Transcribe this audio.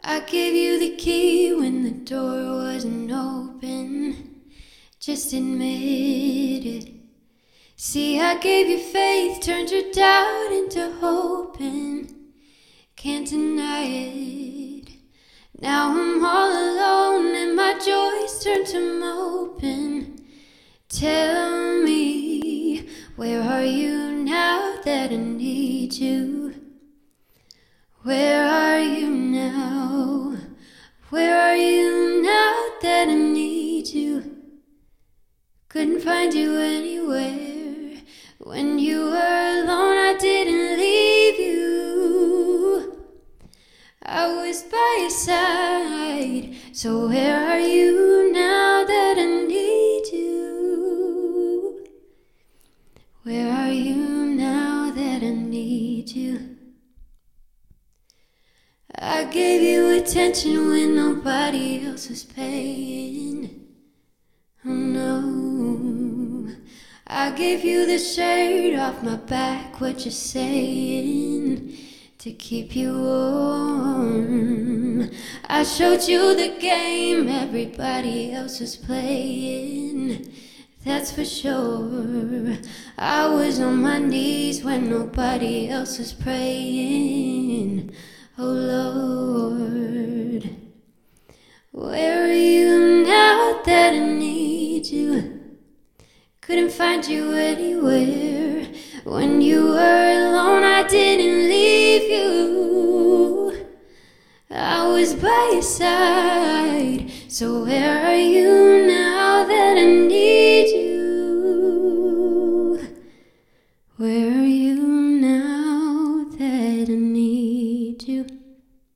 I gave you the key when the door wasn't open. Just admit it. See, I gave you faith, turned your doubt into hope, and can't deny it. Now I'm all alone and my joys turn to moping. Tell me, where are you now that I need you? Where are you now? Where are you now that I need you? Couldn't find you anywhere. When you were alone, I didn't leave you. I was by your side. So where are you now that I need you? Where are you now that I need you? I gave you attention when nobody else was paying. Oh no, I gave you the shirt off my back, what you saying, to keep you warm. I showed you the game everybody else was playing, that's for sure. I was on my knees when nobody else was praying. Oh Lord, where are you now that I need you? Couldn't find you anywhere. When you were alone, I didn't leave you. I was by your side. So where are you now that I need you?